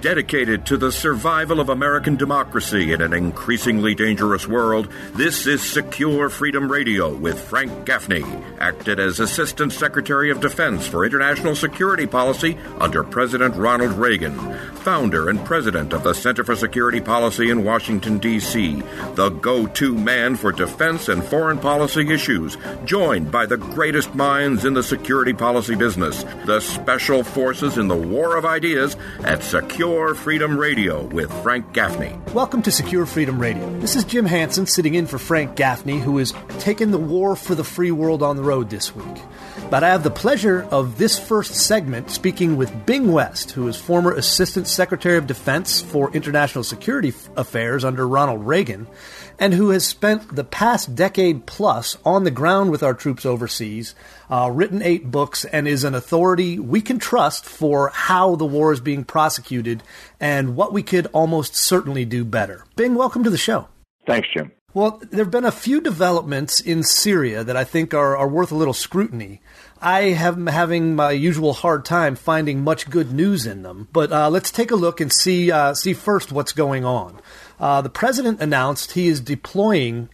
Dedicated to the survival of American democracy in an increasingly dangerous world, this is Secure Freedom Radio with Frank Gaffney, acted as Assistant Secretary of Defense for International Security Policy under President Ronald Reagan, founder and president of the Center for Security Policy in Washington, D.C., the go-to man for defense and foreign policy issues, joined by the greatest minds in the security policy business, the special forces in the war of ideas at Secure Freedom Radio with Frank Gaffney. Welcome to Secure Freedom Radio. This is Jim Hansen sitting in for Frank Gaffney, who is taking the war for the free world on the road this week. But I have the pleasure of this first segment speaking with Bing West, who is former Assistant Secretary of Defense for International Security Affairs under Ronald Reagan, and who has spent the past decade plus on the ground with our troops overseas, written 8 books, and is an authority we can trust for how the war is being prosecuted and what we could almost certainly do better. Bing, welcome to the show. Thanks, Jim. Well, there have been a few developments in Syria that I think are worth a little scrutiny. I am having my usual hard time finding much good news in them, but let's take a look and see first what's going on. The president announced he is deploying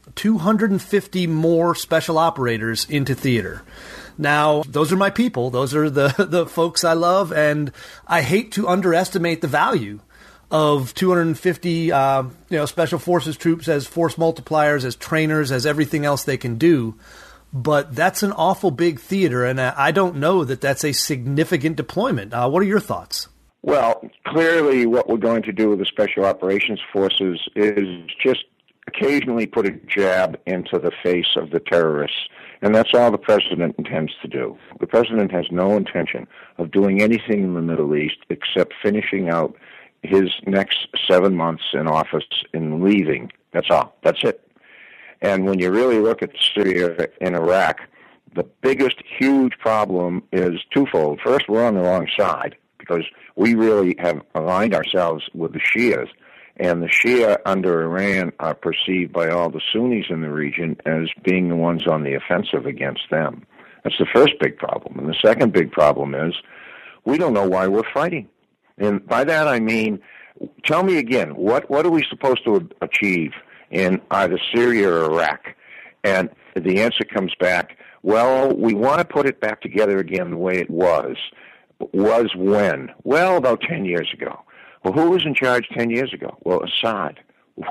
250 more special operators into theater. Now, those are my people. Those are the folks I love, and I hate to underestimate the value of 250 special forces troops as force multipliers, as trainers, as everything else they can do. But that's an awful big theater, and I don't know that that's a significant deployment. What are your thoughts? Well, clearly what we're going to do with the Special Operations Forces is just occasionally put a jab into the face of the terrorists, and that's all the president intends to do. The president has no intention of doing anything in the Middle East except finishing out his next 7 months in office and leaving. That's all. That's it. And when you really look at Syria and Iraq, the biggest, huge problem is twofold. First, we're on the wrong side because we really have aligned ourselves with the Shias, and the Shia under Iran are perceived by all the Sunnis in the region as being the ones on the offensive against them. That's the first big problem. And the second big problem is we don't know why we're fighting. And by that I mean, tell me again, what are we supposed to achieve in either Syria or Iraq? And the answer comes back, well, we want to put it back together again the way it was. Was when? Well, about 10 years ago. Well, who was in charge 10 years ago? Well, Assad.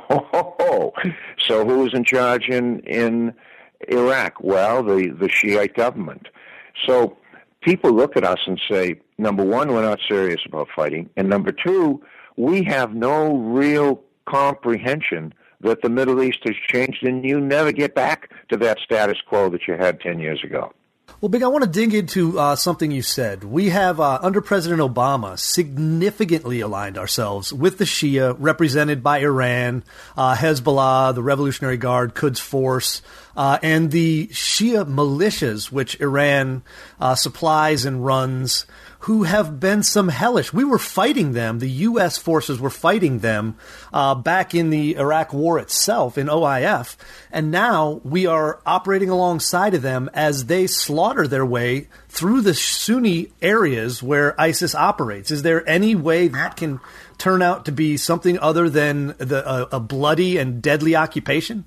Whoa. So who was in charge in Iraq? Well, the Shiite government. So people look at us and say, number one, we're not serious about fighting, and number two, we have no real comprehension that the Middle East has changed, and you never get back to that status quo that you had 10 years ago. Well, Big, I want to dig into something you said. We have, under President Obama, significantly aligned ourselves with the Shia, represented by Iran, Hezbollah, the Revolutionary Guard, Quds Force, and the Shia militias, which Iran supplies and runs, who have been some hellish. We were fighting them. The U.S. forces were fighting them back in the Iraq War itself in OIF. And now we are operating alongside of them as they slaughter their way through the Sunni areas where ISIS operates. Is there any way that can turn out to be something other than a bloody and deadly occupation?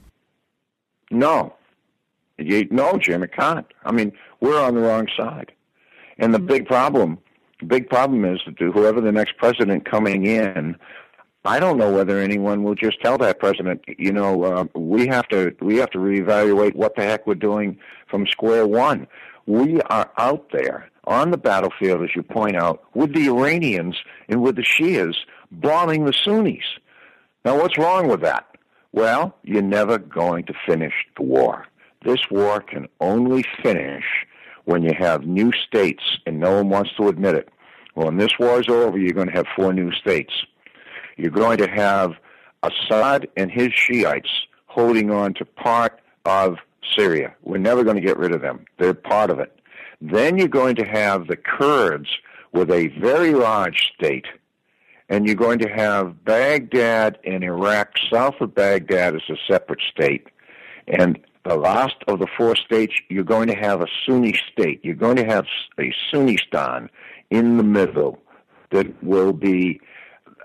No. No, Jim, it can't. I mean, we're on the wrong side. And the big problem is that whoever the next president coming in, I don't know whether anyone will just tell that president, we have to reevaluate what the heck we're doing from square one. We are out there on the battlefield, as you point out, with the Iranians and with the Shias bombing the Sunnis. Now, what's wrong with that? Well, you're never going to finish the war. This war can only finish when you have new states, and no one wants to admit it. Well, when this war is over, you're going to have 4 new states. You're going to have Assad and his Shiites holding on to part of Syria. We're never going to get rid of them. They're part of it. Then you're going to have the Kurds with a very large state, and you're going to have Baghdad in Iraq, south of Baghdad, as a separate state. And the last of the 4 states, you're going to have a Sunni state. You're going to have a Sunnistan in the middle that will be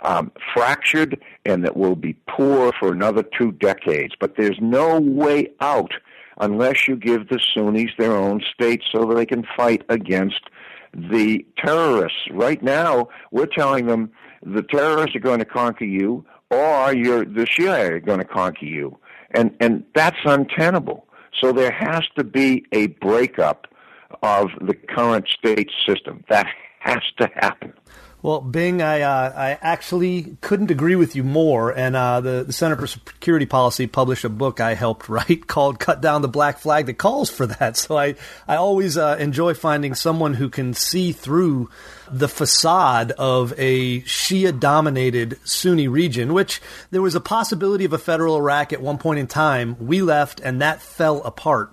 fractured and that will be poor for another 2 decades. But there's no way out unless you give the Sunnis their own state so that they can fight against the terrorists. Right now, we're telling them the terrorists are going to conquer you, or the Shia are going to conquer you. And that's untenable. So there has to be a breakup of the current state system. That has to happen. Well, Bing, I actually couldn't agree with you more. And the Center for Security Policy published a book I helped write called Cut Down the Black Flag that calls for that. So I always enjoy finding someone who can see through the facade of a Shia-dominated Sunni region, which there was a possibility of a federal Iraq at one point in time. We left, and that fell apart.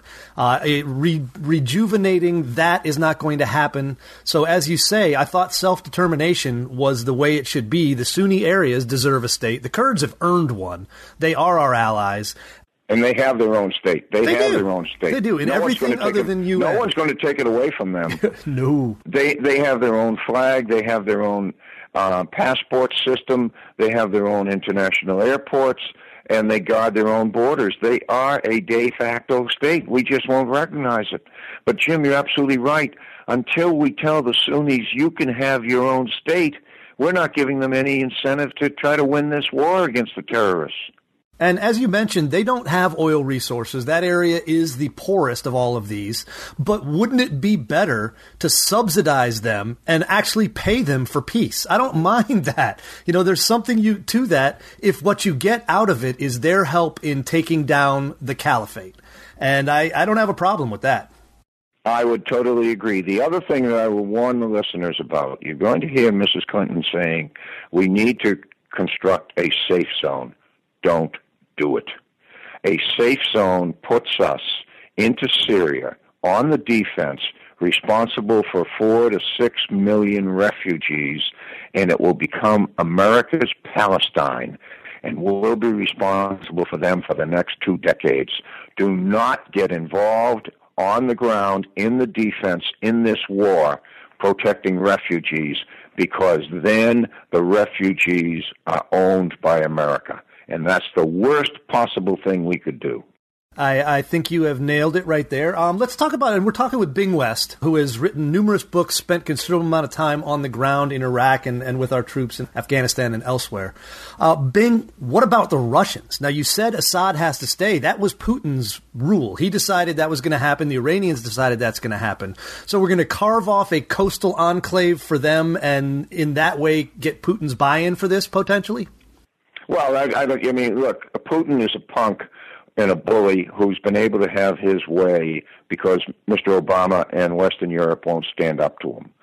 Rejuvenating that is not going to happen. So as you say, I thought self-determination was the way it should be. The Sunni areas deserve a state. The Kurds have earned one. They are our allies. And they have their own state. They have their own state. They do, in everything other than UN. No one's going to take it away from them. No. They have their own flag. They have their own passport system. They have their own international airports, and they guard their own borders. They are a de facto state. We just won't recognize it. But, Jim, you're absolutely right. Until we tell the Sunnis you can have your own state, we're not giving them any incentive to try to win this war against the terrorists. And as you mentioned, they don't have oil resources. That area is the poorest of all of these. But wouldn't it be better to subsidize them and actually pay them for peace? I don't mind that. You know, there's something to that if what you get out of it is their help in taking down the caliphate. And I don't have a problem with that. I would totally agree. The other thing that I will warn the listeners about, you're going to hear Mrs. Clinton saying, we need to construct a safe zone. Don't do it. A safe zone puts us into Syria on the defense, responsible for 4 to 6 million refugees, and it will become America's Palestine, and we'll be responsible for them for the next 2 decades. Do not get involved on the ground in the defense in this war protecting refugees, because then the refugees are owned by America. And that's the worst possible thing we could do. I think you have nailed it right there. Let's talk about it. And we're talking with Bing West, who has written numerous books, spent considerable amount of time on the ground in Iraq and with our troops in Afghanistan and elsewhere. Bing, what about the Russians? Now, you said Assad has to stay. That was Putin's rule. He decided that was going to happen. The Iranians decided that's going to happen. So we're going to carve off a coastal enclave for them and in that way get Putin's buy-in for this, potentially? Well, I mean, look, Putin is a punk and a bully who's been able to have his way because Mr. Obama and Western Europe won't stand up to him.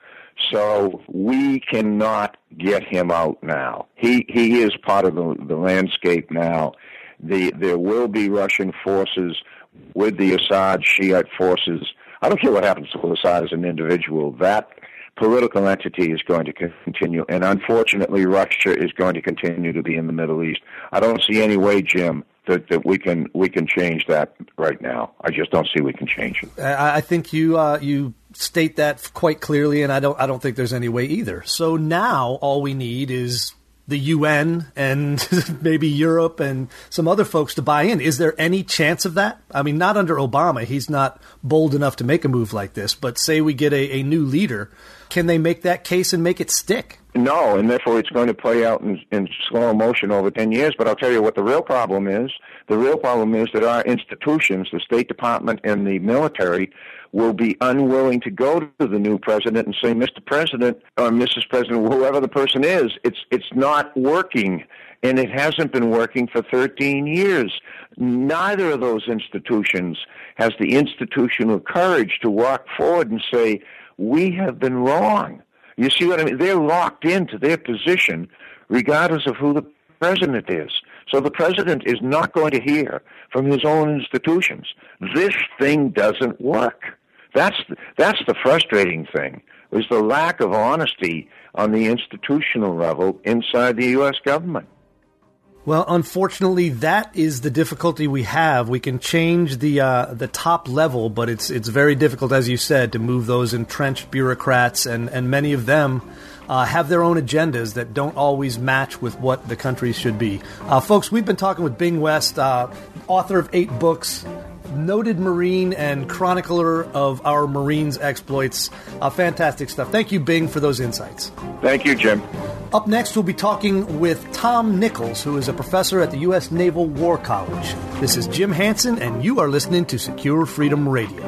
So we cannot get him out now. He is part of the landscape now. There will be Russian forces with the Assad Shiite forces. I don't care what happens to Assad as an individual. That political entity is going to continue, and unfortunately, Russia is going to continue to be in the Middle East. I don't see any way, Jim, that we can change that right now. I just don't see we can change it. I think you state that quite clearly, and I don't think there's any way either. So now all we need is the UN and maybe Europe and some other folks to buy in. Is there any chance of that? I mean, not under Obama. He's not bold enough to make a move like this. But say we get a new leader, can they make that case and make it stick? No, and therefore it's going to play out in slow motion over 10 years. But I'll tell you what the real problem is. The real problem is that our institutions, the State Department and the military, will be unwilling to go to the new president and say, Mr. President or Mrs. President, whoever the person is, it's not working. And it hasn't been working for 13 years. Neither of those institutions has the institutional courage to walk forward and say, we have been wrong. You see what I mean? They're locked into their position regardless of who the president is. So the president is not going to hear from his own institutions. This thing doesn't work. That's the frustrating thing, is the lack of honesty on the institutional level inside the U.S. government. Well, unfortunately, that is the difficulty we have. We can change the top level, but it's very difficult, as you said, to move those entrenched bureaucrats, and many of them have their own agendas that don't always match with what the country should be. Folks, we've been talking with Bing West, author of 8 books, noted Marine and chronicler of our Marines' exploits. Fantastic stuff. Thank you, Bing, for those insights. Thank you, Jim. Up next, we'll be talking with Tom Nichols, who is a professor at the U.S. Naval War College. This is Jim Hansen, and you are listening to Secure Freedom Radio.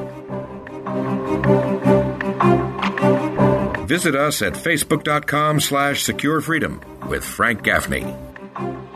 Visit us at facebook.com/securefreedom with Frank Gaffney.